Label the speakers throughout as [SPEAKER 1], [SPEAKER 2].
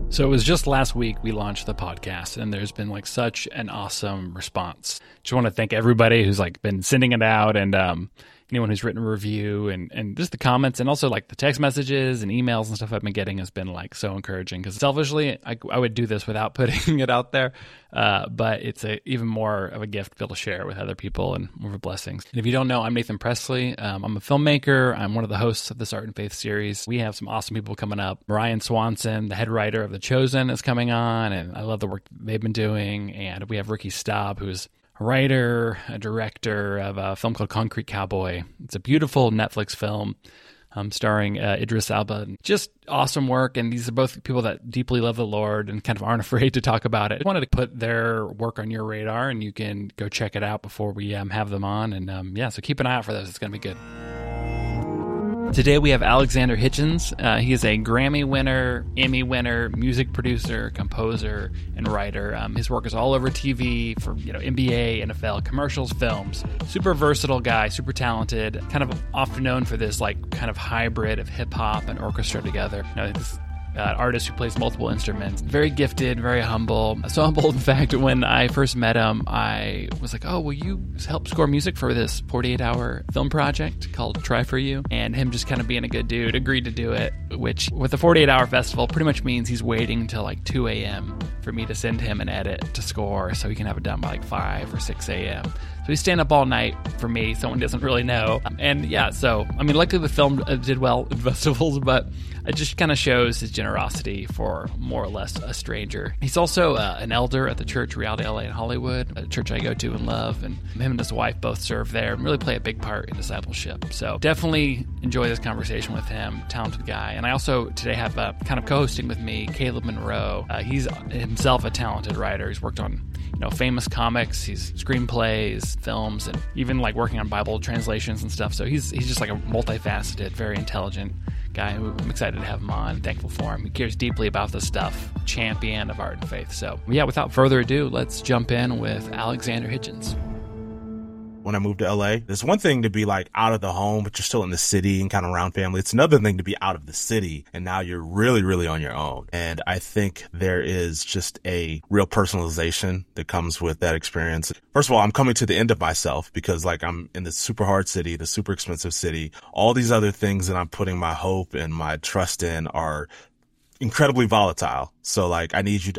[SPEAKER 1] So it was just last week we launched the podcast, and there's been like such an awesome response. Just want to thank everybody who's like been sending it out, and anyone who's written a review, and just the comments, and also like the text messages and emails and stuff I've been getting has been like so encouraging. Because selfishly, I would do this without putting it out there, but it's even more of a gift to be able to share with other people and more of a blessing. And if you don't know, I'm Nathan Presley. I'm a filmmaker. I'm one of the hosts of this Art and Faith series. We have some awesome people coming up. Ryan Swanson, the head writer of The Chosen, is coming on, and I love the work they've been doing. And we have Ricky Staub, who's a writer, a director of a film called Concrete Cowboy. It's a beautiful Netflix film starring Idris Elba. Just awesome work, and these are both people that deeply love the Lord and kind of aren't afraid to talk about it. I wanted to put their work on your radar, and you can go check it out before we have them on. And so keep an eye out for those. It's going to be good. Today we have Alexander Hitchens. He is a Grammy winner, Emmy winner, music producer, composer, and writer. His work is all over TV for NBA, NFL, commercials, films. Super versatile guy, super talented. Kind of often known for this like kind of hybrid of hip hop and orchestra together. This artist who plays multiple instruments. Very gifted, very humble. So humble, in fact, when I first met him, I was like, oh, will you help score music for this 48-hour film project called Try For You? And him just kind of being a good dude agreed to do it, which with the 48-hour festival pretty much means he's waiting until like 2 a.m. for me to send him an edit to score so he can have it done by like 5 or 6 a.m. So he's staying up all night for me. Someone doesn't really know. Luckily the film did well in festivals, but it just kind of shows his generosity for more or less a stranger. He's also an elder at the church Reality LA in Hollywood, a church I go to and love, and him and his wife both serve there and really play a big part in discipleship. So definitely enjoy this conversation with him, talented guy. And I also today have kind of co-hosting with me Caleb Monroe. He's himself a talented writer. He's worked on famous comics, he's screenplays, films, and even like working on Bible translations and stuff. So he's just like a multifaceted, very intelligent guy who I'm excited to have him on, thankful for him. He cares deeply about this stuff, champion of art and faith. So without further ado, let's jump in with Alexander Hitchens.
[SPEAKER 2] When I moved to LA, there's one thing to be like out of the home, but you're still in the city and kind of around family. It's another thing to be out of the city and now you're really, really on your own. And I think there is just a real personalization that comes with that experience. First of all, I'm coming to the end of myself because like I'm in the super hard city, the super expensive city. All these other things that I'm putting my hope and my trust in are incredibly volatile. So like I need you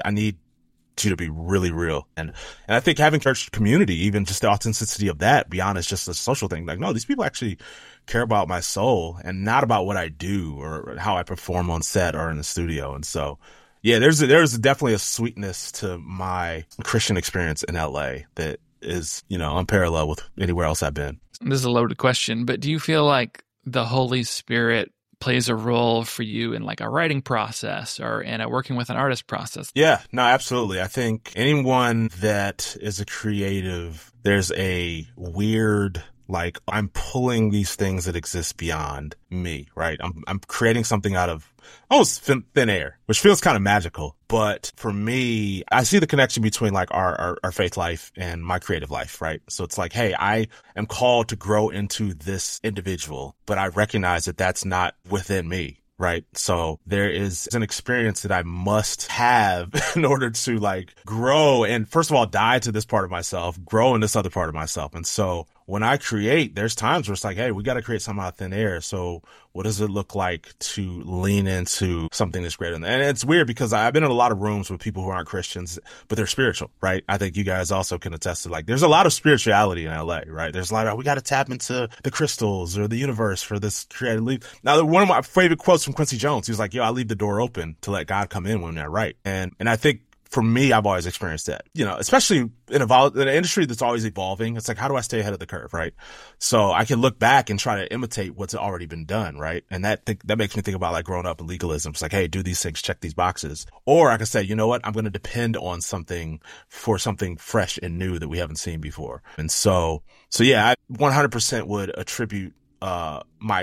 [SPEAKER 2] to be really real. And I think having church community, even just the authenticity of that beyond it's just a social thing. Like, no, these people actually care about my soul and not about what I do or how I perform on set or in the studio. And so, yeah, there's definitely a sweetness to my Christian experience in LA that is, unparalleled with anywhere else I've been.
[SPEAKER 1] This is a loaded question, but do you feel like the Holy Spirit plays a role for you in like a writing process or in a working with an artist process?
[SPEAKER 2] Yeah, no, absolutely. I think anyone that is a creative, there's a weird, like I'm pulling these things that exist beyond me, right? I'm creating something out of almost thin air, which feels kind of magical. But for me, I see the connection between like our faith life and my creative life, right? So it's like, hey, I am called to grow into this individual, but I recognize that that's not within me. Right. So there is an experience that I must have in order to like grow and first of all, die to this part of myself, grow in this other part of myself. And so when I create, there's times where it's like, hey, we got to create something out of thin air. So what does it look like to lean into something that's greater than that? And it's weird because I've been in a lot of rooms with people who aren't Christians, but they're spiritual, right? I think you guys also can attest to like, there's a lot of spirituality in LA, right? There's a lot of, we got to tap into the crystals or the universe for this creative leap. Now, one of my favorite quotes from Quincy Jones, he was like, yo, I leave the door open to let God come in when they're right. And I think for me, I've always experienced that, especially in an industry that's always evolving. It's like, how do I stay ahead of the curve, right? So I can look back and try to imitate what's already been done, right? And that makes me think about like growing up in legalism. It's like, hey, do these things, check these boxes. Or I can say, you know what? I'm going to depend on something for something fresh and new that we haven't seen before. And so yeah, I 100% would attribute my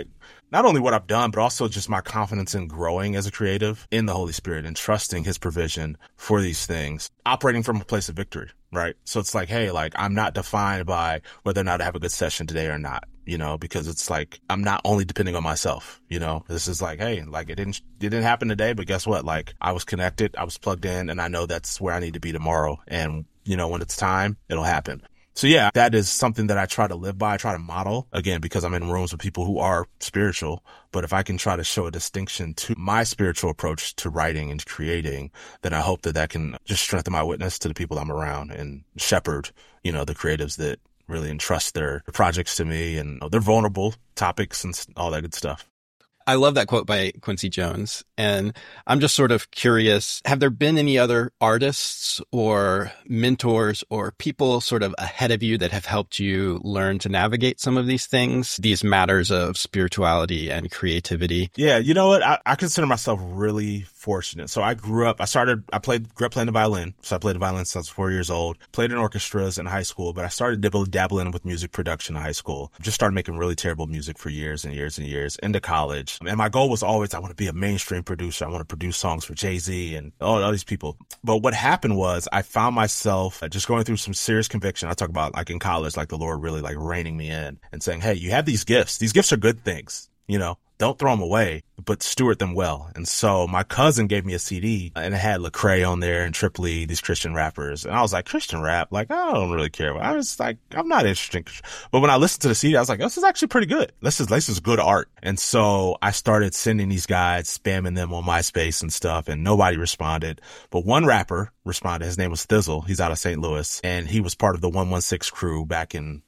[SPEAKER 2] not only what I've done, but also just my confidence in growing as a creative in the Holy Spirit and trusting his provision for these things, operating from a place of victory, right? So it's like, hey, like I'm not defined by whether or not I have a good session today or not, because it's like, I'm not only depending on myself, this is like, hey, like it didn't happen today, but guess what? Like I was connected, I was plugged in, and I know that's where I need to be tomorrow. And, when it's time, it'll happen. So yeah, that is something that I try to live by. I try to model, again, because I'm in rooms with people who are spiritual. But if I can try to show a distinction to my spiritual approach to writing and creating, then I hope that can just strengthen my witness to the people I'm around and shepherd, the creatives that really entrust their projects to me, and they're vulnerable topics and all that good stuff.
[SPEAKER 3] I love that quote by Quincy Jones. And I'm just sort of curious, have there been any other artists or mentors or people sort of ahead of you that have helped you learn to navigate some of these things, these matters of spirituality and creativity?
[SPEAKER 2] Yeah, you know what? I consider myself really fortunate. So I grew up playing the violin. So I played the violin since I was 4 years old, played in orchestras in high school, but I started dabbling with music production in high school. Just started making really terrible music for years and years and years into college. And my goal was always, I want to be a mainstream producer. I want to produce songs for Jay-Z and all these people. But what happened was I found myself just going through some serious conviction. I talk about like in college, like the Lord really like reining me in and saying, hey, you have these gifts. These gifts are good things, Don't throw them away, but steward them well. And so my cousin gave me a CD and it had Lecrae on there and Tripoli, these Christian rappers. And I was like, Christian rap? Like, I don't really care. I was like, I'm not interested. But when I listened to the CD, I was like, this is actually pretty good. This is good art. And so I started sending these guys, spamming them on MySpace and stuff, and nobody responded. But one rapper responded. His name was Thizzle. He's out of St. Louis, and he was part of the 116 crew back in,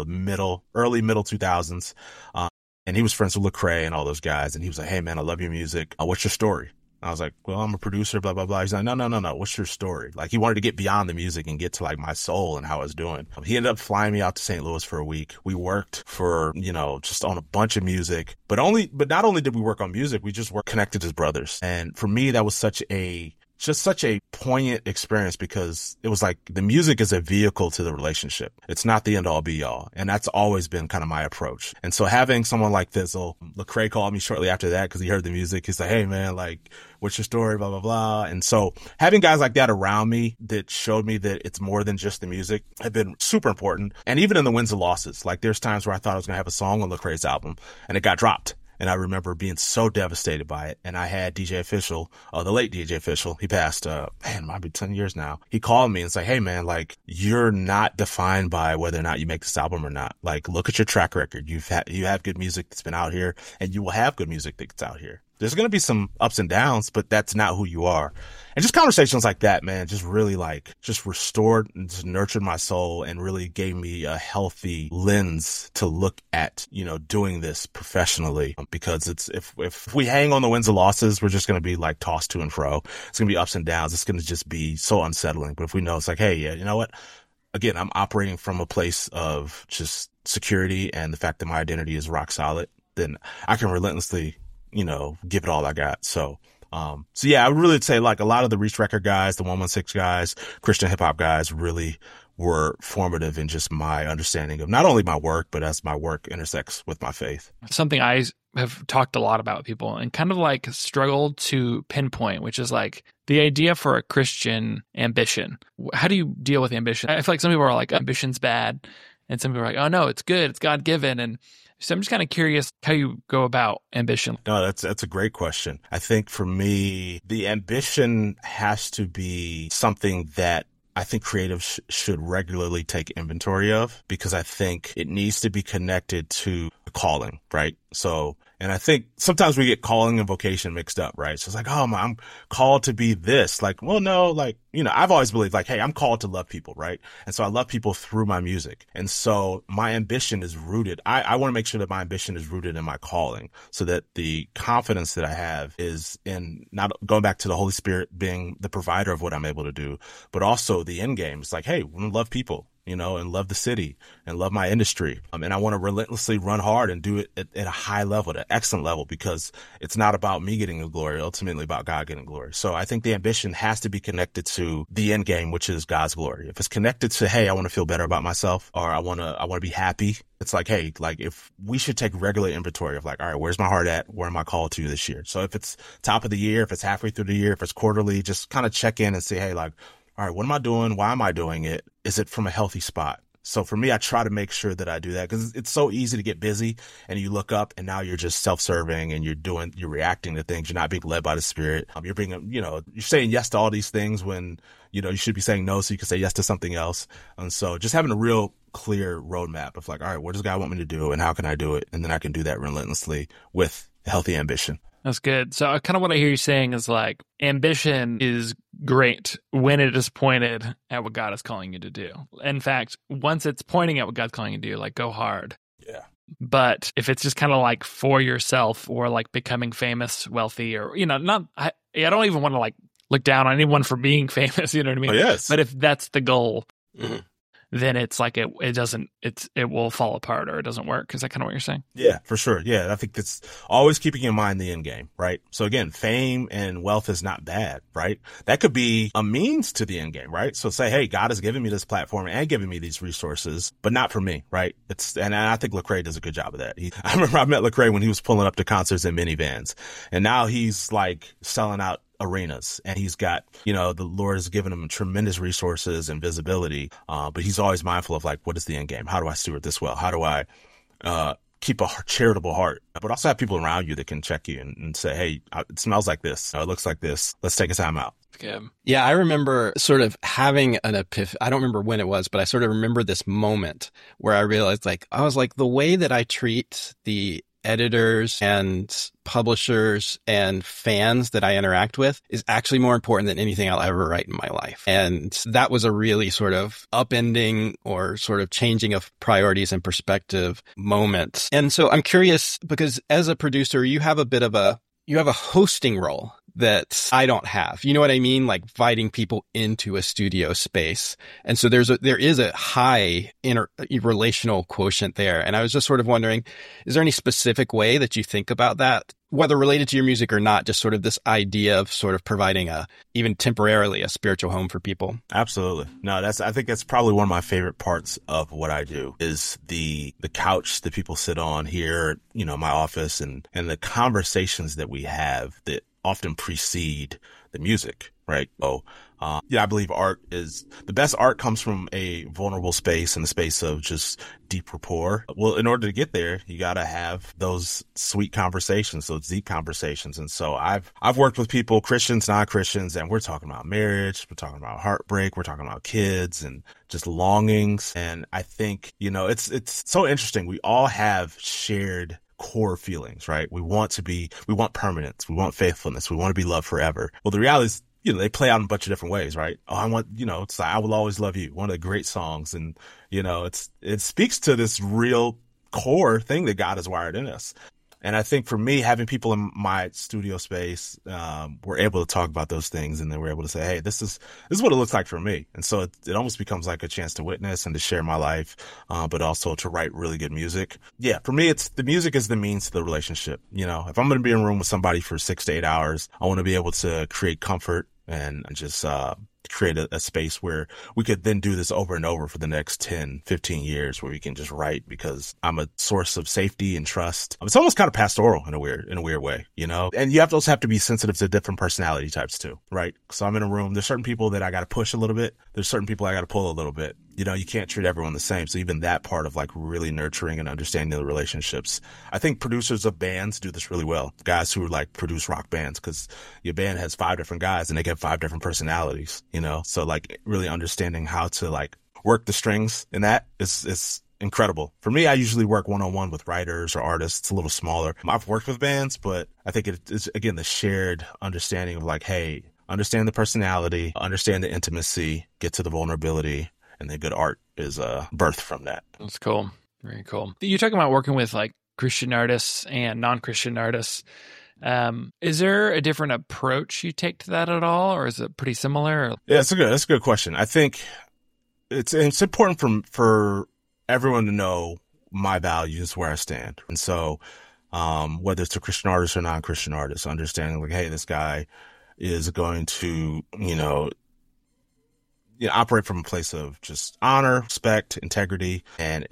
[SPEAKER 2] early middle 2000s. And he was friends with Lecrae and all those guys. And he was like, hey, man, I love your music. What's your story? I was like, well, I'm a producer, blah, blah, blah. He's like, no. What's your story? Like, he wanted to get beyond the music and get to like my soul and how I was doing. He ended up flying me out to St. Louis for a week. We worked for, just on a bunch of music, but not only did we work on music, we just were connected as brothers. And for me, that was such a poignant experience because it was like the music is a vehicle to the relationship. It's not the end all be all. And that's always been kind of my approach. And so having someone like Thizzle, Lecrae called me shortly after that because he heard the music. He's like, hey man, like, what's your story? Blah, blah, blah. And so having guys like that around me that showed me that it's more than just the music have been super important. And even in the wins and losses, like there's times where I thought I was going to have a song on Lecrae's album and it got dropped. And I remember being so devastated by it. And I had DJ Official, the late DJ Official, he passed, might be 10 years now. He called me and said, hey man, like you're not defined by whether or not you make this album or not. Like look at your track record. You have good music that's been out here and you will have good music that's out here. There's going to be some ups and downs, but that's not who you are. And just conversations like that, man, just really just restored and just nurtured my soul and really gave me a healthy lens to look at, doing this professionally. Because if we hang on the wins and losses, we're just going to be like tossed to and fro. It's going to be ups and downs. It's going to just be so unsettling. But if we know it's like, hey, yeah, you know what? Again, I'm operating from a place of just security and the fact that my identity is rock solid, then I can relentlessly give it all I got. So yeah, I would really say like a lot of the Reach Record guys, the 116 guys, Christian hip hop guys really were formative in just my understanding of not only my work, but as my work intersects with my faith.
[SPEAKER 1] Something I have talked a lot about with people and kind of like struggled to pinpoint, which is like the idea for a Christian ambition. How do you deal with ambition? I feel like some people are like, ambition's bad. And some people are like, oh no, it's good. It's God-given. And so I'm just kind of curious how you go about ambition.
[SPEAKER 2] No, that's a great question. I think for me, the ambition has to be something that I think creatives should regularly take inventory of, because I think it needs to be connected to calling, right? So, and I think sometimes we get calling and vocation mixed up, right? So it's like, oh, I'm called to be this. Like, well, no, like, I've always believed like, hey, I'm called to love people, right? And so I love people through my music. And so my ambition is rooted. I want to make sure that my ambition is rooted in my calling, so that the confidence that I have is in not going back to the Holy Spirit being the provider of what I'm able to do, but also the end game. It's like, hey, we love people. and love the city and love my industry. And I want to relentlessly run hard and do it at a high level, at an excellent level, because it's not about me getting the glory, ultimately about God getting glory. So I think the ambition has to be connected to the end game, which is God's glory. If it's connected to, hey, I want to feel better about myself, or I want to be happy. It's like, hey, like if we should take regular inventory of like, all right, where's my heart at? Where am I called to this year? So if it's top of the year, if it's halfway through the year, if it's quarterly, just kind of check in and say, hey, like, all right, what am I doing? Why am I doing it? Is it from a healthy spot? So for me, I try to make sure that I do that, because it's so easy to get busy and you look up and now you're just self-serving and you're reacting to things. You're not being led by the Spirit. You're saying yes to all these things when, you should be saying no so you can say yes to something else. And so just having a real clear roadmap of like, all right, what does God want me to do and how can I do it? And then I can do that relentlessly with healthy ambition.
[SPEAKER 1] That's good. So kind of what I hear you saying is like ambition is great when it is pointed at what God is calling you to do. In fact, once it's pointing at what God's calling you to do, like go hard.
[SPEAKER 2] Yeah.
[SPEAKER 1] But if it's just kind of like for yourself or like becoming famous, wealthy, or, I don't even want to like look down on anyone for being famous, you know what I mean?
[SPEAKER 2] Oh, yes.
[SPEAKER 1] But if that's the goal,
[SPEAKER 2] Mm-hmm.
[SPEAKER 1] then it's like it will fall apart or it doesn't work. Is that kind of what you're saying?
[SPEAKER 2] Yeah, for sure. Yeah, I think that's always keeping in mind the end game, right? So again, fame and wealth is not bad, right? That could be a means to the end game, right? So say, hey, God has given me this platform and given me these resources, but not for me, right? And I think Lecrae does a good job of that. I remember I met Lecrae when he was pulling up to concerts in minivans, and now he's like selling out arenas, and he's got, the Lord has given him tremendous resources and visibility. But he's always mindful of like, what is the end game? How do I steward this well? How do I, keep a charitable heart, but also have people around you that can check you and say, hey, it smells like this. It looks like this. Let's take a time out.
[SPEAKER 3] Yeah, I remember sort of having an epiphany. I don't remember when it was, but I sort of remember this moment where I realized the way that I treat the editors and publishers and fans that I interact with is actually more important than anything I'll ever write in my life. And that was a really sort of upending or sort of changing of priorities and perspective moment. And so I'm curious, because as a producer, you have a hosting role that I don't have. You know what I mean? Like inviting people into a studio space. And so there is a high relational quotient there. And I was just sort of wondering, is there any specific way that you think about that, whether related to your music or not, just sort of this idea of sort of providing even temporarily a spiritual home for people?
[SPEAKER 2] Absolutely. No, I think that's probably one of my favorite parts of what I do is the couch that people sit on here, my office, and the conversations that we have that often precede the music, right? I believe the best art comes from a vulnerable space and the space of just deep rapport. Well, in order to get there, you got to have those sweet conversations, those deep conversations. And so I've worked with people, Christians, non-Christians, and we're talking about marriage, we're talking about heartbreak, we're talking about kids and just longings. And I think, it's so interesting. We all have shared core feelings, right? We want permanence. We want faithfulness. We want to be loved forever. Well, the reality is, they play out in a bunch of different ways, right? It's like, I Will Always Love You, one of the great songs. And, it speaks to this real core thing that God has wired in us. And I think for me, having people in my studio space, we're able to talk about those things, and then we're able to say, hey, this is what it looks like for me. And so it almost becomes like a chance to witness and to share my life, but also to write really good music. Yeah, for me, the music is the means to the relationship. If I'm going to be in a room with somebody for 6 to 8 hours, I want to be able to create comfort and just create a space where we could then do this over and over for the next 10, 15 years, where we can just write, because I'm a source of safety and trust. It's almost kind of pastoral in a weird way, and you also have to be sensitive to different personality types too, right? So I'm in a room, there's certain people that I got to push a little bit. There's certain people I got to pull a little bit. You can't treat everyone the same. So even that part of like really nurturing and understanding the relationships. I think producers of bands do this really well. Guys who like produce rock bands, because your band has 5 different guys and they get 5 different personalities, So like really understanding how to like work the strings in that is incredible. For me, I usually work one-on-one with writers or artists. It's a little smaller. I've worked with bands, but I think it's again the shared understanding of like, hey, understand the personality, understand the intimacy, get to the vulnerability. And then good art is birthed from that.
[SPEAKER 1] That's cool. Very cool. You're talking about working with like Christian artists and non-Christian artists. Is there a different approach you take to that at all, or is it pretty similar?
[SPEAKER 2] Yeah, that's a good question. I think it's important for everyone to know my values, where I stand. And so, whether it's a Christian artist or non-Christian artist, understanding like, hey, this guy is going to, operate from a place of just honor, respect, integrity. And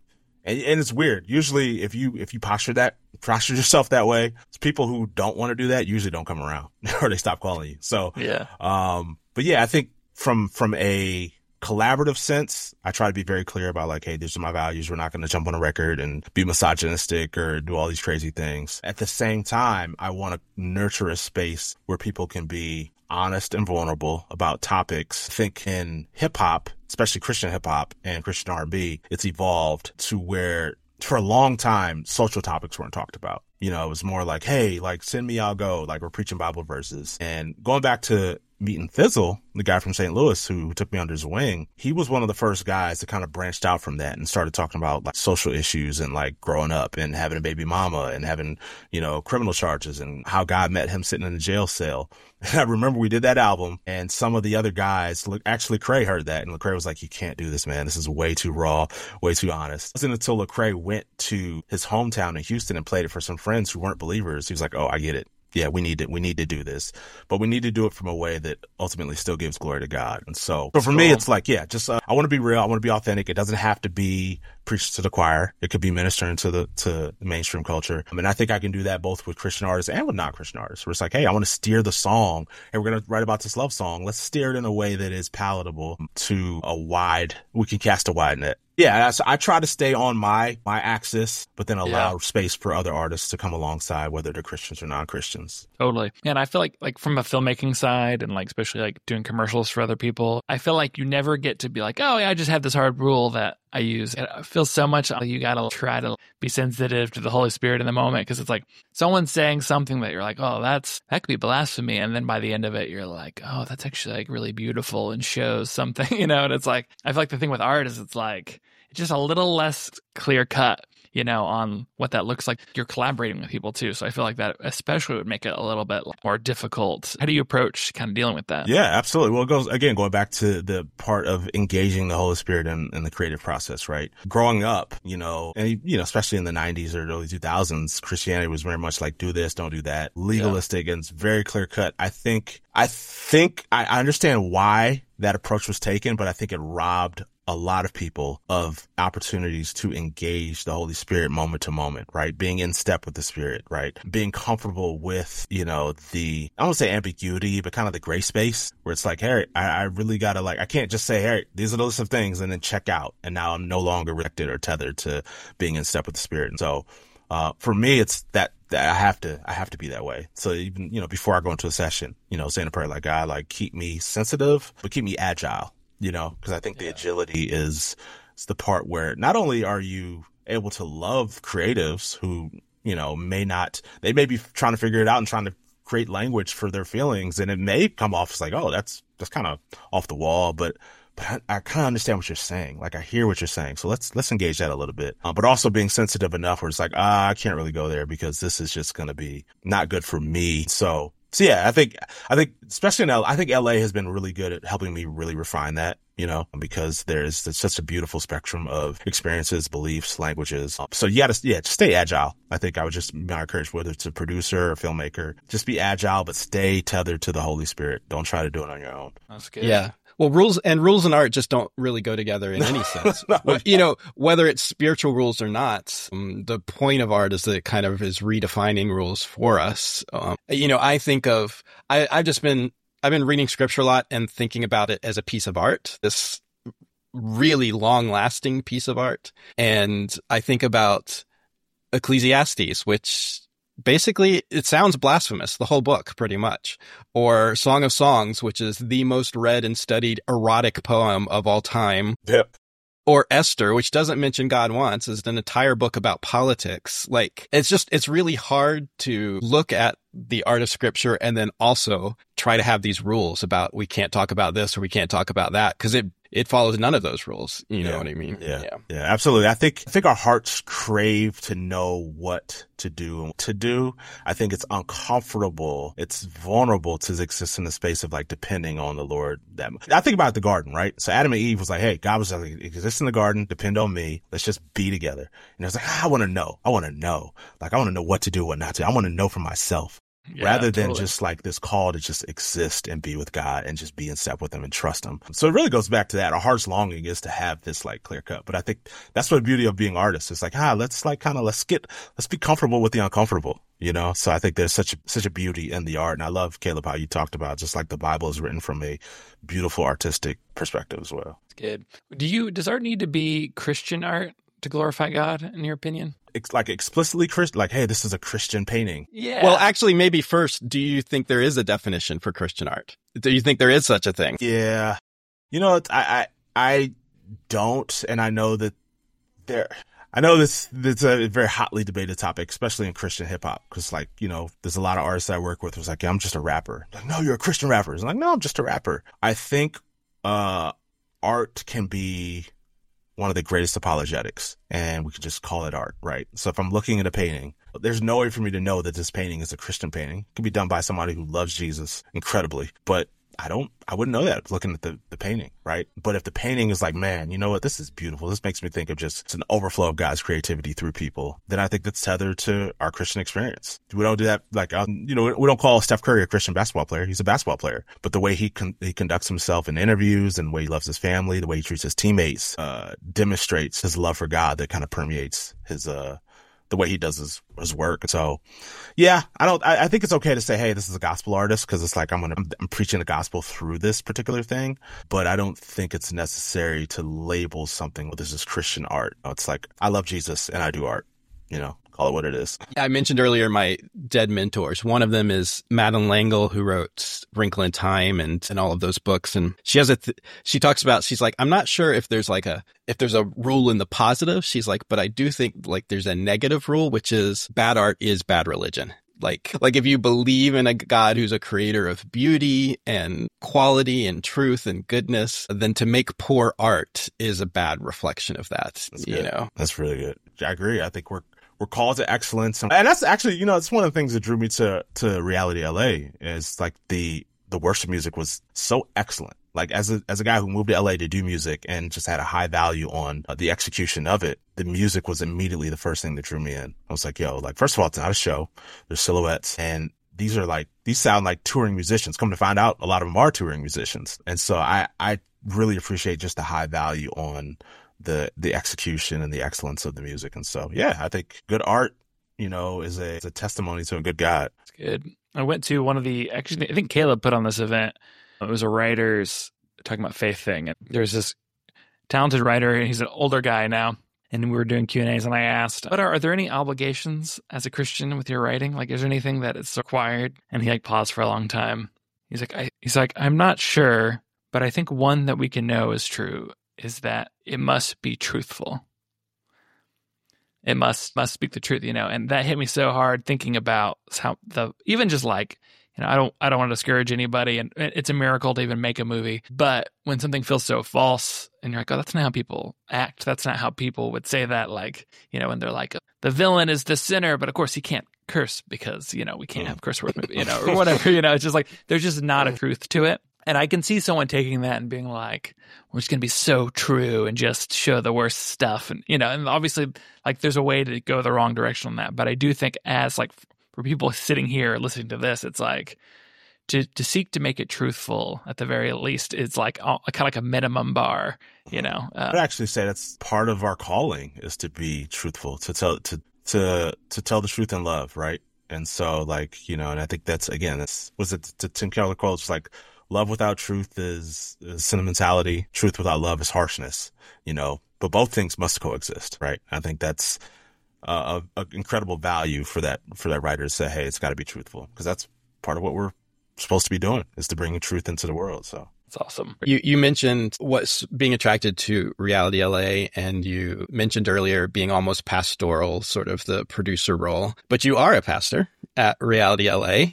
[SPEAKER 2] and it's weird. Usually if you posture yourself that way, it's people who don't want to do that usually don't come around or they stop calling you. So,
[SPEAKER 1] yeah.
[SPEAKER 2] But yeah, I think from a collaborative sense, I try to be very clear about like, hey, these are my values. We're not going to jump on a record and be misogynistic or do all these crazy things. At the same time, I want to nurture a space where people can be honest and vulnerable about topics. I think in hip hop, especially Christian hip hop and Christian R&B, it's evolved to where for a long time, social topics weren't talked about. It was more like, hey, like send me, I'll go. Like we're preaching Bible verses. And going back to Meet and Fizzle, the guy from St. Louis who took me under his wing, he was one of the first guys that kind of branched out from that and started talking about like social issues and like growing up and having a baby mama and having, criminal charges and how God met him sitting in a jail cell. And I remember we did that album and some of the other guys, actually Lecrae heard that and Lecrae was like, you can't do this, man. This is way too raw, way too honest. It wasn't until Lecrae went to his hometown in Houston and played it for some friends who weren't believers. He was like, oh, I get it. Yeah, we need to do this, but we need to do it from a way that ultimately still gives glory to God. And so for me, it's like, I want to be real. I want to be authentic. It doesn't have to be preached to the choir. It could be ministering to the mainstream culture. I mean, I think I can do that both with Christian artists and with non-Christian artists, where it's like, hey, I want to steer the song and we're going to write about this love song. Let's steer it in a way that is palatable to we can cast a wide net. Yeah, I try to stay on my axis, but then allow space for other artists to come alongside, whether they're Christians or non-Christians.
[SPEAKER 1] Totally. And I feel like from a filmmaking side and like especially like doing commercials for other people, I feel like you never get to be like, oh, yeah, I just have this hard rule that I use. And I feel so much like you got to try to be sensitive to the Holy Spirit in the moment because it's like someone's saying something that you're like, oh, that could be blasphemy. And then by the end of it, you're like, oh, that's actually like really beautiful and shows something, and it's like, I feel like the thing with art is it's like, it's just a little less clear cut, on what that looks like. You're collaborating with people too. So I feel like that especially would make it a little bit more difficult. How do you approach kind of dealing with that?
[SPEAKER 2] Yeah, absolutely. Well, it goes, again, going back to the part of engaging the Holy Spirit in the creative process, right? Growing up, and, especially in the 90s or early 2000s, Christianity was very much like, do this, don't do that. Legalistic and it's very clear cut. I think I understand why that approach was taken, but I think it robbed a lot of people of opportunities to engage the Holy Spirit moment to moment, right? Being in step with the Spirit, right? Being comfortable with, I don't want to say ambiguity, but kind of the gray space where it's like, hey, I really got to I can't just say, hey, these are the list of things and then check out. And now I'm no longer connected or tethered to being in step with the Spirit. And so, for me, it's that I have to be that way. So even, before I go into a session, saying a prayer like, God, like keep me sensitive, but keep me agile. Because I think the agility is the part where not only are you able to love creatives who, they may be trying to figure it out and trying to create language for their feelings. And it may come off as like, oh, that's kind of off the wall. But I kind of understand what you're saying. Like I hear what you're saying. So let's engage that a little bit. But also being sensitive enough where it's like, I can't really go there because this is just going to be not good for me. So yeah, I think especially in LA, I think LA has been really good at helping me really refine that, because there's such a beautiful spectrum of experiences, beliefs, languages. So you got to, just stay agile. I think I would just encourage whether it's a producer or filmmaker, just be agile, but stay tethered to the Holy Spirit. Don't try to do it on your own.
[SPEAKER 1] That's good.
[SPEAKER 3] Yeah. Well, rules and art just don't really go together in any sense. Whether it's spiritual rules or not, the point of art is that it kind of is redefining rules for us. I think I've been reading scripture a lot and thinking about it as a piece of art, this really long lasting piece of art. And I think about Ecclesiastes, which basically, it sounds blasphemous, the whole book, pretty much. Or Song of Songs, which is the most read and studied erotic poem of all time.
[SPEAKER 2] Yep.
[SPEAKER 3] Or Esther, which doesn't mention God once, is an entire book about politics. Like, it's really hard to look at the art of scripture and then also try to have these rules about we can't talk about this or we can't talk about that, because it follows none of those rules. You know what I mean?
[SPEAKER 2] Yeah, absolutely. I think our hearts crave to know what to do. I think it's uncomfortable. It's vulnerable to exist in the space of like depending on the Lord. I think about the garden, right? So Adam and Eve was like, hey, God was like, exist in the garden, depend on me. Let's just be together. And I was like, I want to know. Like, I want to know what to do, what not to. I want to know for myself. Rather than just like this call to just exist and be with God and just be in step with him and trust him. So it really goes back to that. Our heart's longing is to have this like clear cut. But I think that's what the beauty of being artists. It's like, let's be comfortable with the uncomfortable, you know? So I think there's such a beauty in the art. And I love, Caleb, how you talked about just like the Bible is written from a beautiful artistic perspective as well.
[SPEAKER 1] Good. Does art need to be Christian art to glorify God, in your opinion?
[SPEAKER 2] Like explicitly Christian, like, hey, this is a Christian painting.
[SPEAKER 1] Yeah.
[SPEAKER 3] Well, actually, maybe first, do you think there is a definition for Christian art? Do you think there is such a thing?
[SPEAKER 2] Yeah. You know, I don't, and I know that it's a very hotly debated topic, especially in Christian hip hop. Cause like, you know, there's a lot of artists I work with who's like, yeah, I'm just a rapper. Like, no, you're a Christian rapper. I'm like, no, I'm just a rapper. I think, art can be one of the greatest apologetics, and we could just call it art, right? So if I'm looking at a painting, there's no way for me to know that this painting is a Christian painting. It can be done by somebody who loves Jesus incredibly, but I wouldn't know that looking at the painting, right? But if the painting is like, man, you know what? This is beautiful. This makes me think of just, it's an overflow of God's creativity through people. Then I think that's tethered to our Christian experience. We don't do that. Like, we don't call Steph Curry a Christian basketball player. He's a basketball player, but the way he conducts himself in interviews and the way he loves his family, the way he treats his teammates, demonstrates his love for God that kind of permeates the way he does his work. So yeah, I think it's okay to say, hey, this is a gospel artist, because it's like I'm preaching the gospel through this particular thing, but I don't think it's necessary to label something, well, this is Christian art. It's like, I love Jesus and I do art, you know. Call it what it is.
[SPEAKER 3] I mentioned earlier my dead mentors. One of them is Madeleine L'Engle, who wrote Wrinkle in Time and all of those books. And she has she talks about, she's like, I'm not sure if there's a rule in the positive. She's like, but I do think like there's a negative rule, which is bad art is bad religion. Like if you believe in a God who's a creator of beauty and quality and truth and goodness, then to make poor art is a bad reflection of that. You know,
[SPEAKER 2] that's really good. I agree. I think we're called to excellence. And that's actually, you know, it's one of the things that drew me to Reality LA is like the worship music was so excellent. Like as a guy who moved to LA to do music and just had a high value on the execution of it, the music was immediately the first thing that drew me in. I was like, yo, like, first of all, it's not a show. There's silhouettes, and these sound like touring musicians. Come to find out, a lot of them are touring musicians. And so I really appreciate just the high value on the execution and the excellence of the music. And so, yeah, I think good art, you know, is a testimony to a good God.
[SPEAKER 1] That's good. I went to I think Caleb put on this event. It was a writers talking about faith thing. And there's this talented writer, and he's an older guy now. And we were doing Q&As, and I asked, are there any obligations as a Christian with your writing? Like, is there anything that is required? And he paused for a long time. He's like, I'm not sure, but I think one that we can know is true is that it must be truthful. It must speak the truth, you know. And that hit me so hard thinking about how even just like, you know, I don't want to discourage anybody, and it's a miracle to even make a movie. But when something feels so false, and you're like, oh, that's not how people act. That's not how people would say that. Like, you know, when they're like, the villain is the sinner, but of course he can't curse because, you know, we can't have curse word movie, you know, or whatever. You know, it's just like there's just not a truth to it. And I can see someone taking that and being like, we're just going to be so true and just show the worst stuff. And, you know, and obviously, like, there's a way to go the wrong direction on that. But I do think as, like, for people sitting here listening to this, it's like to seek to make it truthful at the very least is like kind of like a minimum bar, you know.
[SPEAKER 2] I'd actually say that's part of our calling is to be truthful, to tell the truth in love, right? And so, like, you know, and I think that's, again, was it the Tim Keller quote? It's like, love without truth is sentimentality. Truth without love is harshness, you know, but both things must coexist, right? I think that's a incredible value for that writer to say, hey, it's got to be truthful, because that's part of what we're supposed to be doing, is to bring truth into the world. So
[SPEAKER 1] it's awesome.
[SPEAKER 3] You mentioned what's being attracted to Reality LA, and you mentioned earlier being almost pastoral, sort of the producer role, but you are a pastor. at Reality LA,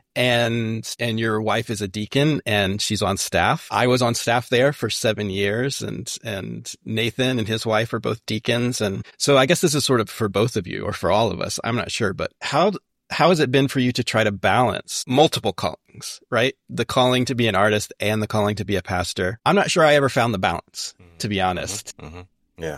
[SPEAKER 3] and your wife is a deacon and she's on staff. I was on staff there for 7 years, and Nathan and his wife are both deacons. And so I guess this is sort of for both of you or for all of us. I'm not sure, but how has it been for you to try to balance multiple callings, right? The calling to be an artist and the calling to be a pastor. I'm not sure I ever found the balance, to be honest.
[SPEAKER 2] Yeah.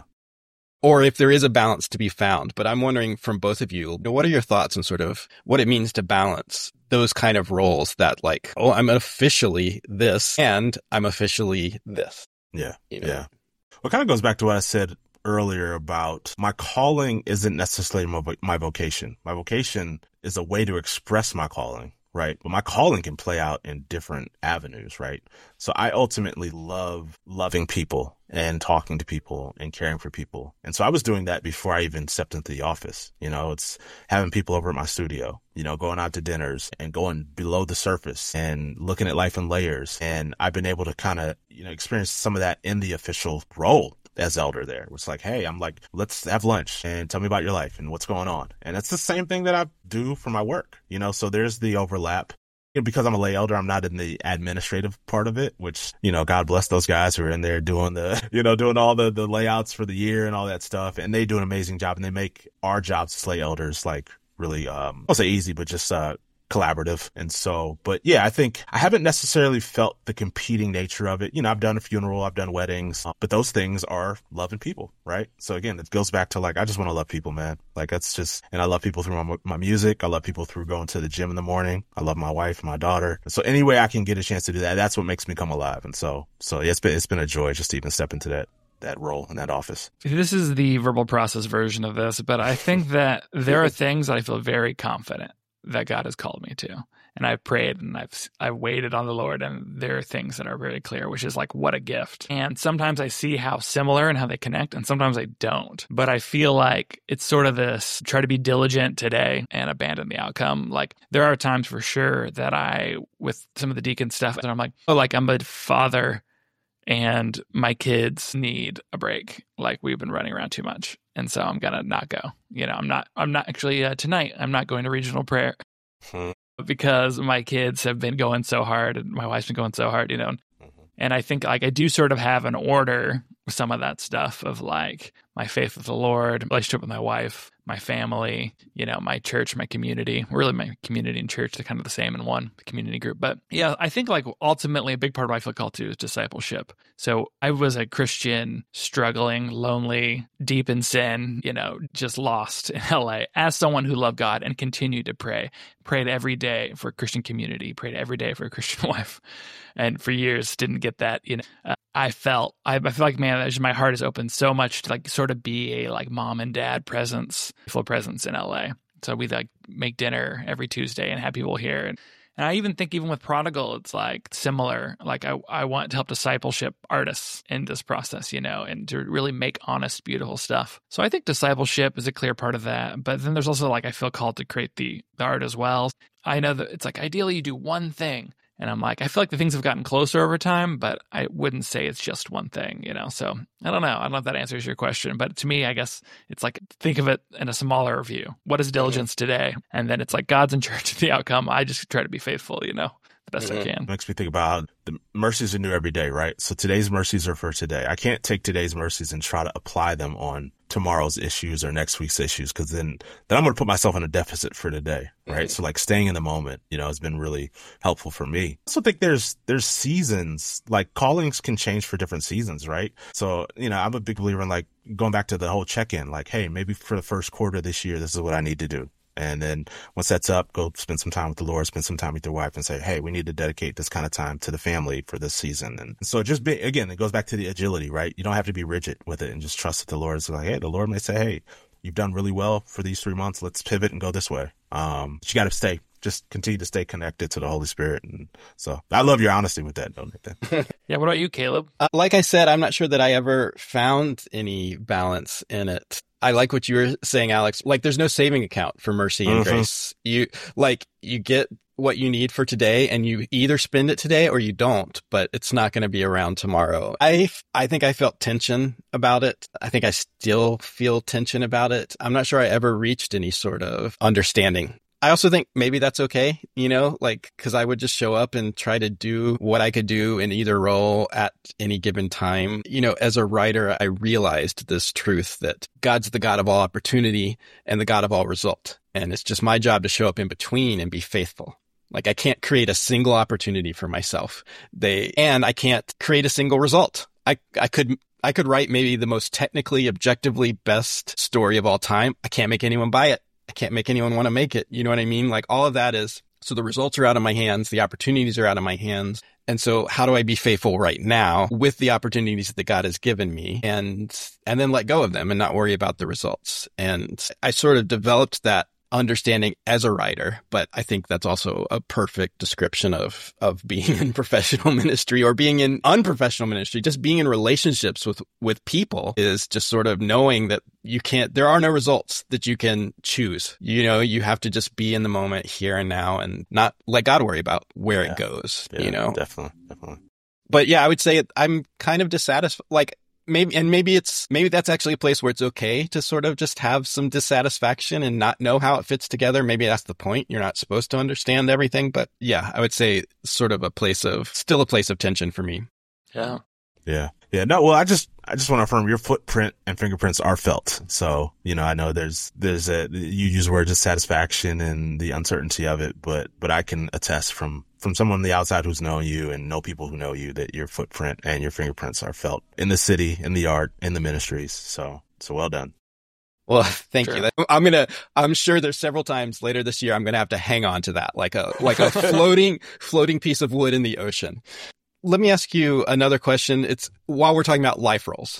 [SPEAKER 3] Or if there is a balance to be found. But I'm wondering from both of you, what are your thoughts on sort of what it means to balance those kind of roles that like, oh, I'm officially this and I'm officially this.
[SPEAKER 2] Yeah.
[SPEAKER 3] You know?
[SPEAKER 2] Yeah. Well, it kind of goes back to what I said earlier about my calling isn't necessarily my vocation. My vocation is a way to express my calling, right? But my calling can play out in different avenues, right? So I ultimately love loving people and talking to people and caring for people. And so I was doing that before I even stepped into the office. You know, it's having people over at my studio, you know, going out to dinners and going below the surface and looking at life in layers. And I've been able to kind of, you know, experience some of that in the official role as elder there. It's like, hey, I'm like, let's have lunch and tell me about your life and what's going on. And it's the same thing that I do for my work, you know, so there's the overlap. And because I'm a lay elder, I'm not in the administrative part of it, which, you know, God bless those guys who are in there doing the, you know, doing all the layouts for the year and all that stuff. And they do an amazing job and they make our jobs as lay elders like really, I won't say easy, but just, collaborative. And so, but yeah, I think I haven't necessarily felt the competing nature of it. You know, I've done a funeral, I've done weddings, but those things are loving people, right? So again, it goes back to like, I just want to love people, man. Like that's just, and I love people through my music. I love people through going to the gym in the morning. I love my wife, my daughter. So any way I can get a chance to do that, that's what makes me come alive. And so yeah, it's been a joy just to even step into that role in that office.
[SPEAKER 1] This is the verbal process version of this, but I think that there are things that I feel very confident that God has called me to. And I've prayed and I've waited on the Lord, and there are things that are very clear, which is like, what a gift. And sometimes I see how similar and how they connect, and sometimes I don't. But I feel like it's sort of this, try to be diligent today and abandon the outcome. Like there are times for sure that with some of the deacon stuff, that I'm like, oh, like I'm a father and my kids need a break. Like we've been running around too much. And so I'm going to not go. You know, I'm not actually tonight, I'm not going to regional prayer because my kids have been going so hard and my wife's been going so hard, you know. And I think like I do sort of have an order with some of that stuff of like my faith with the Lord, relationship with my wife, my family, you know, my church, my community. Really my community and church, they're kind of the same in one community group. But yeah, I think like ultimately a big part of what I feel called to is discipleship. So I was a Christian, struggling, lonely, deep in sin, you know, just lost in LA as someone who loved God and continued to pray. Prayed every day for a Christian community, prayed every day for a Christian wife. And for years didn't get that, you know. I feel like, man, my heart is open so much to like sort of be a like mom and dad presence, full presence in LA. So we like make dinner every Tuesday and have people here. And I even think even with Prodigal, it's like similar. Like I want to help discipleship artists in this process, you know, and to really make honest, beautiful stuff. So I think discipleship is a clear part of that. But then there's also like, I feel called to create the art as well. I know that it's like ideally you do one thing. And I'm like, I feel like the things have gotten closer over time, but I wouldn't say it's just one thing, you know? So I don't know. I don't know if that answers your question, but to me, I guess it's like, think of it in a smaller view. What is diligence today? And then it's like God's in charge of the outcome. I just try to be faithful, you know, the best I can.
[SPEAKER 2] It makes me think about the mercies are new every day, right? So today's mercies are for today. I can't take today's mercies and try to apply them on tomorrow's issues or next week's issues, because then I'm going to put myself in a deficit for today, right? So like staying in the moment, you know, has been really helpful for me. I also think there's seasons, like callings can change for different seasons, right? So, you know, I'm a big believer in like going back to the whole check-in, like, hey, maybe for the first quarter of this year, this is what I need to do. And then once that's up, go spend some time with the Lord, spend some time with your wife and say, hey, we need to dedicate this kind of time to the family for this season. And so again, it goes back to the agility, right? You don't have to be rigid with it and just trust that the Lord is like, hey, the Lord may say, hey, you've done really well for these 3 months. Let's pivot and go this way. But you got to just continue to stay connected to the Holy Spirit. And so I love your honesty with that, don't you?
[SPEAKER 1] Yeah. What about you, Caleb?
[SPEAKER 3] Like I said, I'm not sure that I ever found any balance in it. I like what you were saying, Alex. Like, there's no saving account for mercy and grace. You get what you need for today, and you either spend it today or you don't, but it's not going to be around tomorrow. I think I felt tension about it. I think I still feel tension about it. I'm not sure I ever reached any sort of understanding I also think maybe that's okay, like, because I would just show up and try to do what I could do in either role at any given time. As a writer, I realized this truth that God's the God of all opportunity and the God of all result. And it's just my job to show up in between and be faithful. Like, I can't create a single opportunity for myself. And I can't create a single result. I could write maybe the most technically, objectively best story of all time. I can't make anyone buy it. I can't make anyone want to make it. You know what I mean? Like, all of that is, so the results are out of my hands. The opportunities are out of my hands. And so how do I be faithful right now with the opportunities that God has given me and then let go of them and not worry about the results? And I sort of developed that understanding as a writer, but I think that's also a perfect description of being in professional ministry or being in unprofessional ministry. Just being in relationships with people is just sort of knowing that there are no results that you can choose. You have to just be in the moment here and now and not let God worry about where it goes,
[SPEAKER 2] Definitely.
[SPEAKER 3] But yeah, I would say I'm kind of dissatisfied. Like, maybe that's actually a place where it's okay to sort of just have some dissatisfaction and not know how it fits together. Maybe that's the point. You're not supposed to understand everything. But yeah, I would say sort of still a place of tension for me.
[SPEAKER 1] Yeah.
[SPEAKER 2] Yeah. Yeah. No, well, I just want to affirm your footprint and fingerprints are felt. So, I know you use the word dissatisfaction and the uncertainty of it, but I can attest from someone on the outside who's known you and know people who know you that your footprint and your fingerprints are felt in the city, in the art, in the ministries. So well done.
[SPEAKER 3] Well, thank you. I'm sure there's several times later this year I'm going to have to hang on to that like a floating piece of wood in the ocean. Let me ask you another question. It's while we're talking about life roles.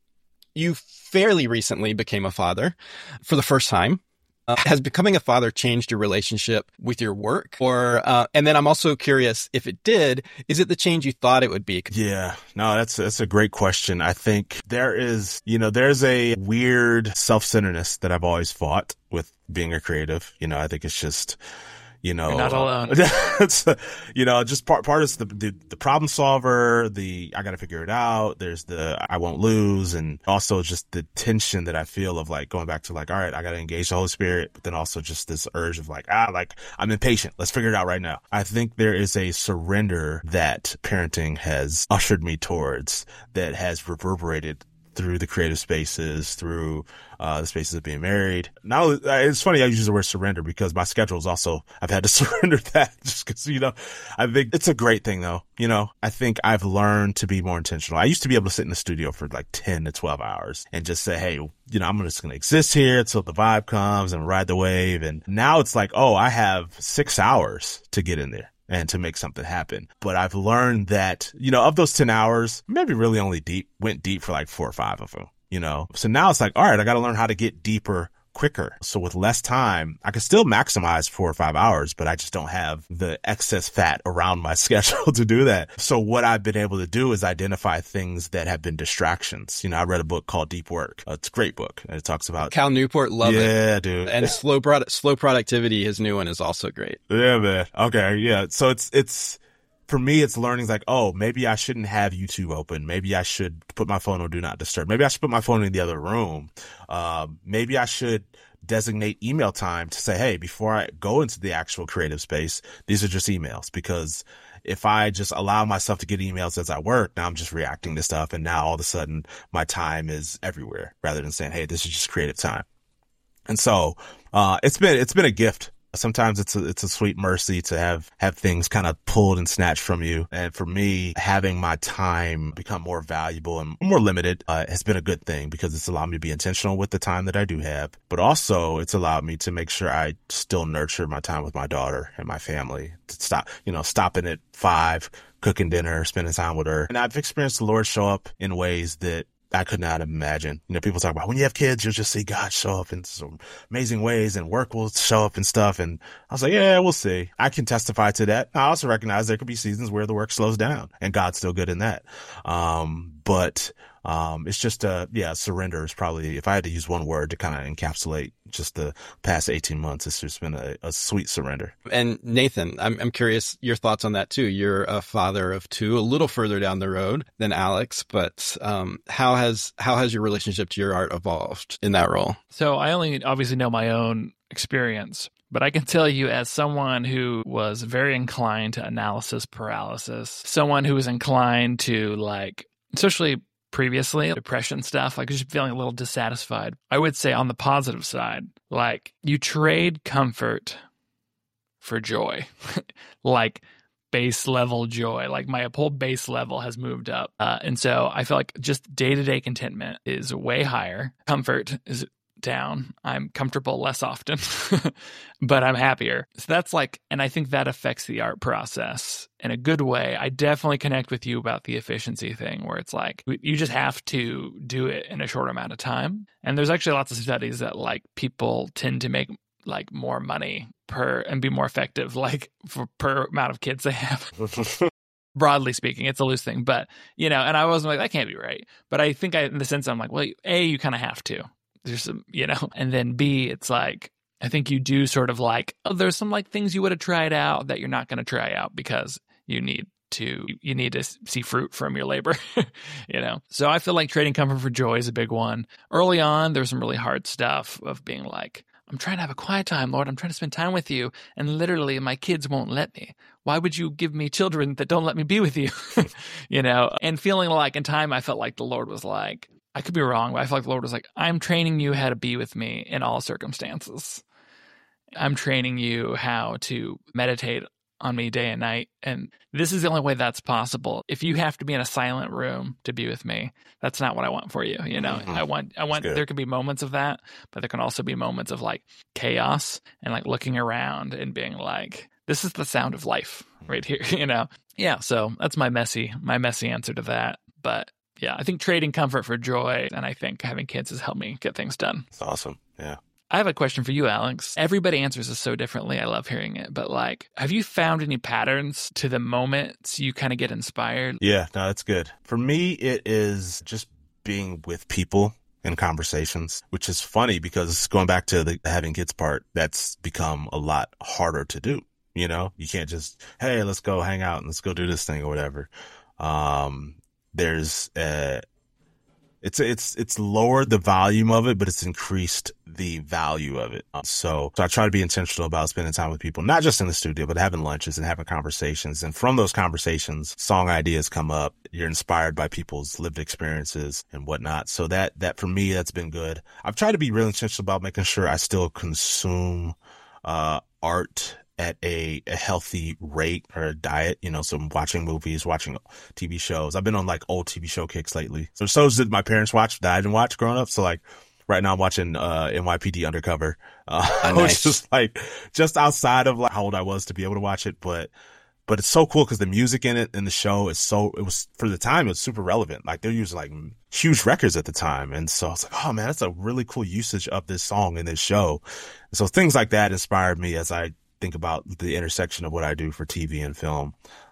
[SPEAKER 3] You fairly recently became a father for the first time. Has becoming a father changed your relationship with your work? And then I'm also curious, if it did, is it the change you thought it would be?
[SPEAKER 2] Yeah, no, that's a great question. I think there's a weird self-centeredness that I've always fought with being a creative. I think it's just,
[SPEAKER 1] you're not alone.
[SPEAKER 2] It's, just part is the problem solver, I got to figure it out. There's I won't lose. And also just the tension that I feel of like going back to like, all right, I got to engage the Holy Spirit, but then also just this urge of like, I'm impatient. Let's figure it out right now. I think there is a surrender that parenting has ushered me towards that has reverberated through the creative spaces, through the spaces of being married. Now, it's funny I use the word surrender because my schedule is also, I've had to surrender that just because, I think it's a great thing though. I think I've learned to be more intentional. I used to be able to sit in the studio for like 10 to 12 hours and just say, hey, I'm just going to exist here until the vibe comes and ride the wave. And now it's like, oh, I have 6 hours to get in there and to make something happen. But I've learned that, of those 10 hours, maybe really only went deep for like 4 or 5 of them, So now it's like, all right, I got to learn how to get deeper quicker. So with less time, I can still maximize 4 or 5 hours, but I just don't have the excess fat around my schedule to do that. So what I've been able to do is identify things that have been distractions. I read a book called Deep Work. It's a great book. And it talks about
[SPEAKER 3] Cal Newport. Love it.
[SPEAKER 2] Yeah, dude.
[SPEAKER 3] And slow productivity. His new one is also great.
[SPEAKER 2] Yeah, man. Okay. Yeah. So it's, for me, it's learning like, oh, maybe I shouldn't have YouTube open. Maybe I should put my phone on Do Not Disturb. Maybe I should put my phone in the other room. Maybe I should designate email time to say, hey, before I go into the actual creative space, these are just emails. Because if I just allow myself to get emails as I work, now I'm just reacting to stuff. And now all of a sudden my time is everywhere rather than saying, hey, this is just creative time. And so, it's been a gift. Sometimes it's a sweet mercy to have things kind of pulled and snatched from you. And for me, having my time become more valuable and more limited has been a good thing because it's allowed me to be intentional with the time that I do have. But also it's allowed me to make sure I still nurture my time with my daughter and my family. To stopping at 5, cooking dinner, spending time with her. And I've experienced the Lord show up in ways that I could not imagine. People talk about when you have kids, you'll just see God show up in some amazing ways and work will show up and stuff. And I was like, yeah, we'll see. I can testify to that. I also recognize there could be seasons where the work slows down and God's still good in that. But it's just surrender is probably, if I had to use one word to kind of encapsulate just the past 18 months, it's just been a sweet surrender.
[SPEAKER 3] And Nathan, I'm curious your thoughts on that too. You're a father of 2, a little further down the road than Alex, but how has your relationship to your art evolved in that role?
[SPEAKER 1] So I only obviously know my own experience, But I can tell you, as someone who was very inclined to analysis paralysis, someone who was inclined to, like, especially previously, depression stuff, like just feeling a little dissatisfied, I would say on the positive side, like, you trade comfort for joy, like base level joy. Like my whole base level has moved up. And so I feel like just day-to-day contentment is way higher. Comfort is down. I'm comfortable less often, but I'm happier. So that's like, and I think that affects the art process in a good way. I definitely connect with you about the efficiency thing, where it's like, you just have to do it in a short amount of time. And there's actually lots of studies that like people tend to make like more money per and be more effective, like per amount of kids they have. Broadly speaking, it's a loose thing, but and I wasn't like, that can't be right. But I think in the sense, I'm like, well, A, you kind of have to. There's some, and then B, it's like, I think you do sort of like, there's some like things you would have tried out that you're not going to try out because you need to see fruit from your labor, So I feel like trading comfort for joy is a big one. Early on, there's some really hard stuff of being like, I'm trying to have a quiet time, Lord. I'm trying to spend time with you. And literally my kids won't let me. Why would you give me children that don't let me be with you? And feeling like in time, I felt like the Lord was like, I could be wrong, but I feel like the Lord was like, I'm training you how to be with me in all circumstances. I'm training you how to meditate on me day and night. And this is the only way that's possible. If you have to be in a silent room to be with me, that's not what I want for you. Mm-hmm. I want, there can be moments of that, but there can also be moments of like chaos and like looking around and being like, this is the sound of life right here, Yeah. So that's my messy answer to that. But yeah, I think trading comfort for joy, and I think having kids has helped me get things done.
[SPEAKER 2] That's awesome. Yeah.
[SPEAKER 1] I have a question for you, Alex. Everybody answers this so differently. I love hearing it. But like, have you found any patterns to the moments you kind of get inspired?
[SPEAKER 2] Yeah, no, that's good. For me, it is just being with people in conversations, which is funny because going back to the having kids part, that's become a lot harder to do. You can't just, hey, let's go hang out and let's go do this thing or whatever. There's it's lowered the volume of it, but it's increased the value of it. So I try to be intentional about spending time with people, not just in the studio, but having lunches and having conversations. And from those conversations, song ideas come up. You're inspired by people's lived experiences and whatnot. So that for me, that's been good. I've tried to be really intentional about making sure I still consume art at a healthy rate or a diet, so I'm watching movies, watching TV shows. I've been on like old TV show kicks lately. So shows that my parents watched that I didn't watch growing up. So like right now I'm watching NYPD Undercover,
[SPEAKER 3] nice.
[SPEAKER 2] Which is like just outside of like how old I was to be able to watch it. But it's so cool because the music in it and the show is it was for the time, it was super relevant. Like they're using like huge records at the time. And so I was like, oh man, that's a really cool usage of this song in this show. And so things like that inspired me as I think about the intersection of what I do for TV and film.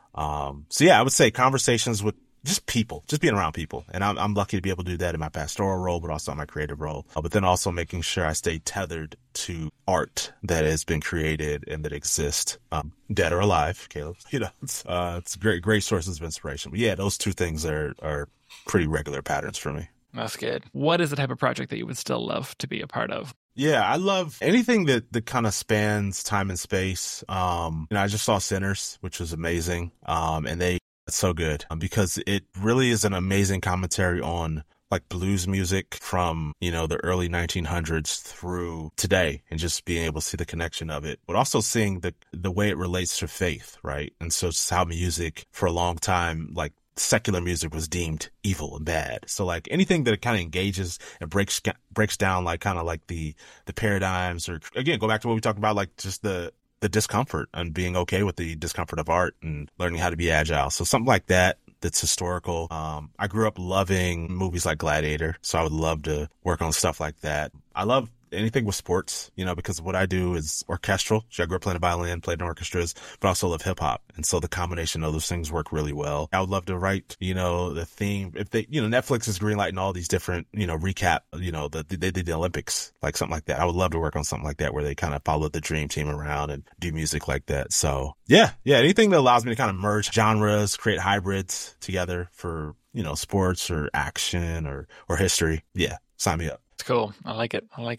[SPEAKER 2] So yeah, I would say conversations with just people, just being around people. And I'm lucky to be able to do that in my pastoral role, but also in my creative role. But then also making sure I stay tethered to art that has been created and that exists, dead or alive, Caleb. It's great sources of inspiration. But yeah, those two things are pretty regular patterns for me.
[SPEAKER 1] That's good. What is the type of project that you would still love to be a part of?
[SPEAKER 2] Yeah, I love anything that kind of spans time and space. I just saw Sinners, which was amazing. And it's so good because it really is an amazing commentary on like blues music from, the early 1900s through today and just being able to see the connection of it, but also seeing the way it relates to faith, right? And so it's how music for a long time, like secular music was deemed evil and bad. So like anything that kind of engages and breaks down like kind of like the paradigms, or again, go back to what we talked about, like just the discomfort and being okay with the discomfort of art and learning how to be agile. So something like that's historical. I grew up loving movies like Gladiator, so I would love to work on stuff like that. I love anything with sports, because what I do is orchestral. So I grew up playing the violin, played in orchestras, but also love hip hop. And so the combination of those things work really well. I would love to write, the theme. If they, Netflix is greenlighting all these different, recap, they did the Olympics, like something like that. I would love to work on something like that where they kind of follow the dream team around and do music like that. So yeah, anything that allows me to kind of merge genres, create hybrids together for, sports or action or history. Yeah. Sign me up.
[SPEAKER 1] It's cool. I like it.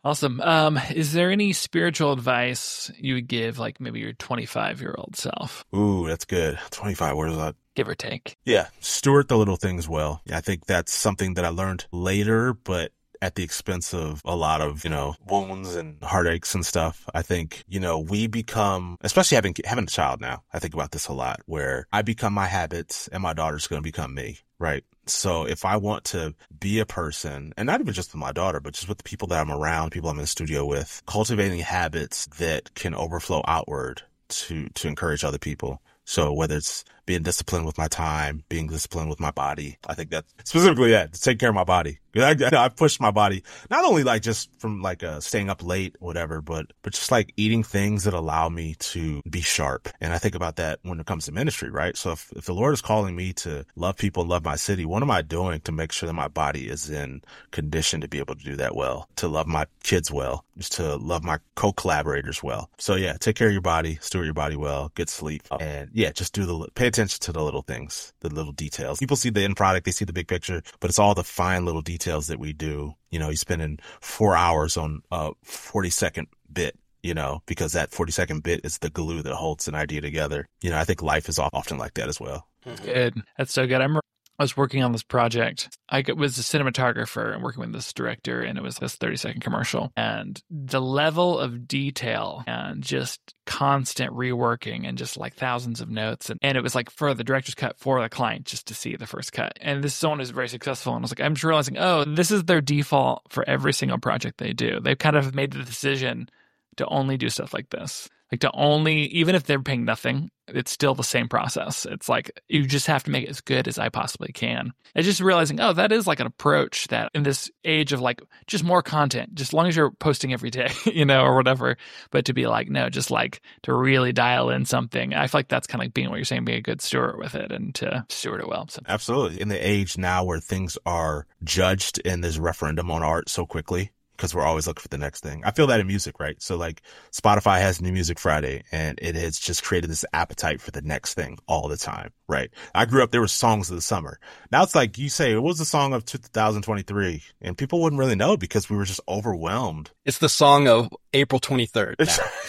[SPEAKER 1] Awesome. Is there any spiritual advice you would give, like maybe your 25-year-old self?
[SPEAKER 2] Ooh, that's good. 25, where is that?
[SPEAKER 1] Give or take.
[SPEAKER 2] Yeah. Steward the little things well. I think that's something that I learned later, but at the expense of a lot of, wounds and heartaches and stuff. I think, we become, especially having a child now, I think about this a lot, where I become my habits and my daughter's going to become me, right? So if I want to be a person, and not even just with my daughter, but just with the people that I'm around, people I'm in the studio with, cultivating habits that can overflow outward to encourage other people. So whether it's being disciplined with my time, being disciplined with my body, I think that specifically to take care of my body. I pushed my body, not only like just from like staying up late or whatever, but just like eating things that allow me to be sharp. And I think about that when it comes to ministry, right? So if the Lord is calling me to love people and love my city, what am I doing to make sure that my body is in condition to be able to do that well, to love my kids well, just to love my co-collaborators well? So yeah, take care of your body, steward your body well, get sleep, and yeah, just pay attention to the little things, the little details. People see the end product, they see the big picture, but it's all the fine little details that we do. You spending 4 hours on a 40-second bit, because that 40-second bit is the glue that holds an idea together. I think life is often like that as well.
[SPEAKER 1] Good. That's so good. I was working on this project. I was a cinematographer and working with this director, and it was this 30-second commercial. And the level of detail and just constant reworking and just like thousands of notes. And it was like for the director's cut for the client just to see the first cut. And this is someone who's very successful. And I was like, I'm just realizing, this is their default for every single project they do. They've kind of made the decision to only do stuff like this. Like to only, even if they're paying nothing, it's still the same process. It's like, you just have to make it as good as I possibly can. And just realizing, that is like an approach that in this age of like, just more content, just as long as you're posting every day, or whatever, but to be like, no, just like to really dial in something. I feel like that's kind of like being what you're saying, being a good steward with it and to steward it well. So.
[SPEAKER 2] Absolutely. In the age now where things are judged and there's referendum on art so quickly, because we're always looking for the next thing. I feel that in music, right? So like Spotify has New Music Friday, and it has just created this appetite for the next thing all the time, right? I grew up, there were songs of the summer. Now it's like you say, what was the song of 2023? And people wouldn't really know because we were just overwhelmed.
[SPEAKER 3] It's the song of April 23rd.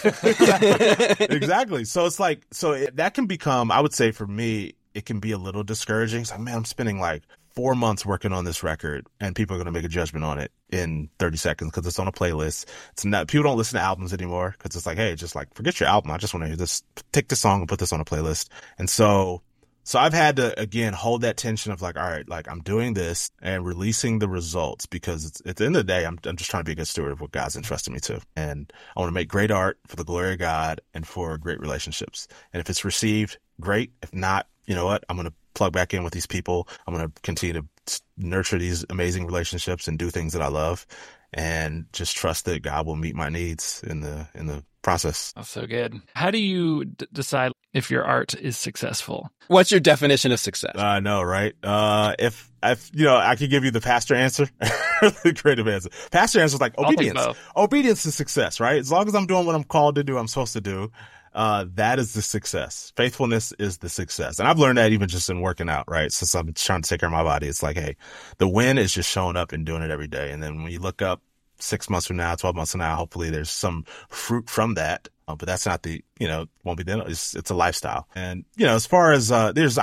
[SPEAKER 2] Exactly. So it's like, that can become, I would say for me, it can be a little discouraging. It's like, man, I'm spending like 4 months working on this record, and people are going to make a judgment on it in 30 seconds because it's on a playlist. It's not, people don't listen to albums anymore because it's like, hey, just like forget your album. I just want to hear this. Take this song and put this on a playlist. And so I've had to, again, hold that tension of like, all right, like I'm doing this and releasing the results because it's, at the end of the day, I'm just trying to be a good steward of what God's entrusted me to. And I want to make great art for the glory of God and for great relationships. And if it's received, great. If not, you know what? I'm going to plug back in with these people. I'm going to continue to nurture these amazing relationships and do things that I love, and just trust that God will meet my needs in the process.
[SPEAKER 1] That's so good. How do you decide if your art is successful?
[SPEAKER 3] What's your definition of success?
[SPEAKER 2] I know, right? If I could give you the pastor answer, the creative answer. Pastor answer is like obedience. Obedience is success, right? As long as I'm doing what I'm called to do, I'm supposed to do. That is the success. Faithfulness is the success. And I've learned that even just in working out, right? Since I'm trying to take care of my body, it's like, hey, the win is just showing up and doing it every day. And then when you look up 6 months from now, 12 months from now, hopefully there's some fruit from that. But that's not the, won't be the, it's a lifestyle. And, as far as, there's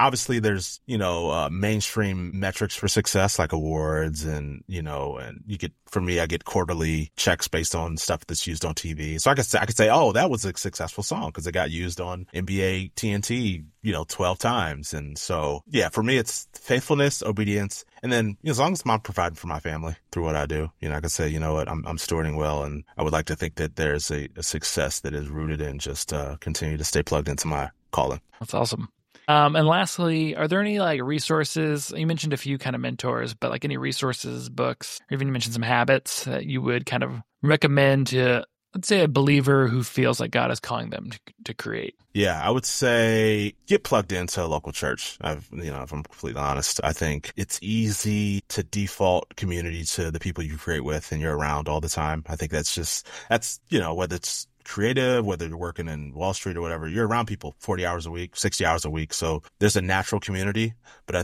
[SPEAKER 2] mainstream metrics for success, like awards and you get, for me, I get quarterly checks based on stuff that's used on TV. So I could say, oh, that was a successful song because it got used on NBA TNT, 12 times. And so, yeah, for me, it's faithfulness, obedience. And then, as long as I'm providing for my family through what I do, I can say, you know what, I'm stewarding well. And I would like to think that there's a success that is rooted in just continue to stay plugged into my calling.
[SPEAKER 1] That's awesome. And lastly, are there any like resources? You mentioned a few kind of mentors, but like any resources, books, or even you mentioned some habits that you would kind of recommend to, let's say, a believer who feels like God is calling them to create?
[SPEAKER 2] Yeah, I would say get plugged into a local church. If I'm completely honest, I think it's easy to default community to the people you create with and you're around all the time. I think that's whether it's creative, whether you're working in Wall Street or whatever, you're around people 40 hours a week, 60 hours a week. So there's a natural community, but I think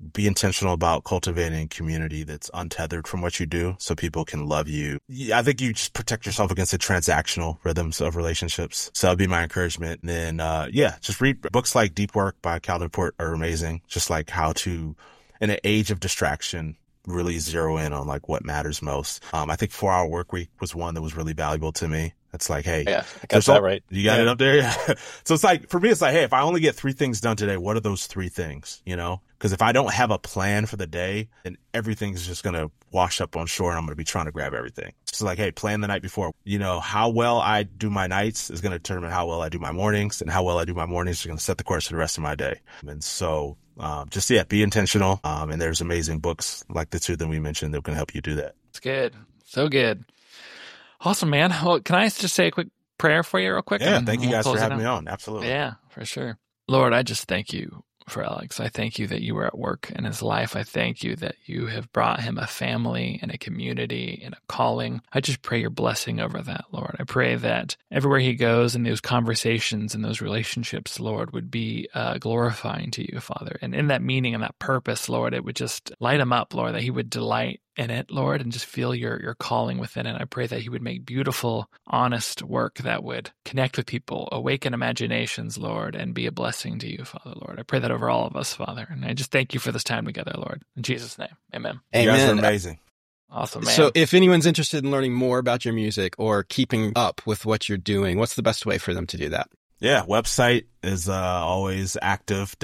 [SPEAKER 2] be intentional about cultivating community that's untethered from what you do so people can love you. I think you just protect yourself against the transactional rhythms of relationships. So that'd be my encouragement. And then, just read books like Deep Work by Cal Newport are amazing. Just like how to, in an age of distraction, really zero in on like what matters most. I think 4 Hour Workweek was one that was really valuable to me. It's like, hey,
[SPEAKER 3] yeah, I got that right.
[SPEAKER 2] You got it up there? Yeah. So it's like, for me, it's like, hey, if I only get 3 things done today, what are those 3 things, you know? Because if I don't have a plan for the day, then everything's just going to wash up on shore and I'm going to be trying to grab everything. So like, hey, plan the night before. You know, how well I do my nights is going to determine how well I do my mornings, and how well I do my mornings is going to set the course for the rest of my day. And so, be intentional. And there's amazing books like the 2 that we mentioned that can help you do that.
[SPEAKER 1] It's good. So good. Awesome, man. Well, can I just say a quick prayer for you real quick?
[SPEAKER 2] Yeah, thank you guys for having me on. Absolutely.
[SPEAKER 1] Yeah, for sure. Lord, I just thank you for Alex. I thank you that you were at work in his life. I thank you that you have brought him a family and a community and a calling. I just pray your blessing over that, Lord. I pray that everywhere he goes in those conversations and those relationships, Lord, would be glorifying to you, Father. And in that meaning and that purpose, Lord, it would just light him up, Lord, that he would delight in it, Lord, and just feel your calling within it. I pray that he would make beautiful, honest work that would connect with people, awaken imaginations, Lord, and be a blessing to you, Father, Lord. I pray that over all of us, Father. And I just thank you for this time together, Lord. In Jesus' name, amen.
[SPEAKER 2] You guys are amazing.
[SPEAKER 1] Awesome, man.
[SPEAKER 3] So if anyone's interested in learning more about your music or keeping up with what you're doing, what's the best way for them to do that?
[SPEAKER 2] Yeah, website is always active,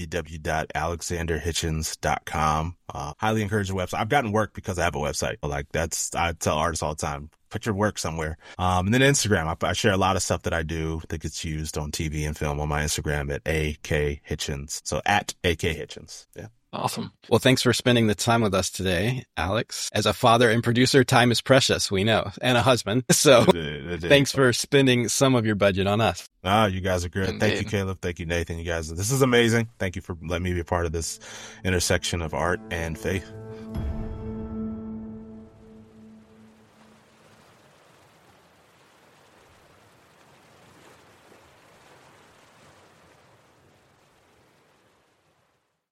[SPEAKER 2] www.alexanderhitchens.com. Highly encourage the website. I've gotten work because I have a website. Like I tell artists all the time, put your work somewhere. And then Instagram, I share a lot of stuff that I do that gets used on TV and film on my Instagram at AK Hitchens. So at AK Hitchens. Yeah.
[SPEAKER 1] Awesome.
[SPEAKER 3] Well, thanks for spending the time with us today, Alex. As a father and producer, time is precious, we know, and a husband. So thanks for spending some of your budget on us.
[SPEAKER 2] You guys are great. Thank you, Caleb. Thank you, Nathan. You guys, this is amazing. Thank you for letting me be a part of this intersection of art and faith.